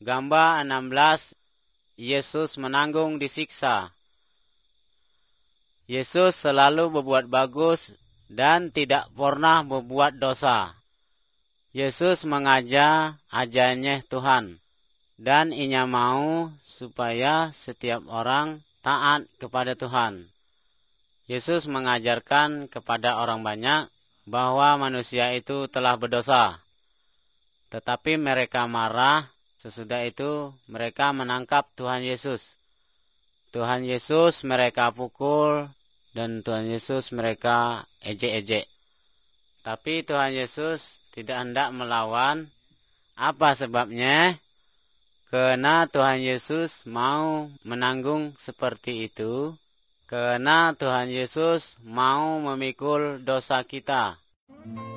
Gambar 16, Yesus menanggung disiksa. Yesus selalu berbuat bagus dan tidak pernah berbuat dosa. Yesus mengajar ajarannya Tuhan, dan Ia mau supaya setiap orang taat kepada Tuhan. Yesus mengajarkan kepada orang banyak bahwa manusia itu telah berdosa. Tetapi mereka marah. Sesudah itu mereka menangkap Tuhan Yesus. Tuhan Yesus mereka pukul dan Tuhan Yesus mereka ejek-ejek. Tapi Tuhan Yesus tidak hendak melawan. Apa sebabnya? Karena Tuhan Yesus mau menanggung seperti itu. Karena Tuhan Yesus mau memikul dosa kita.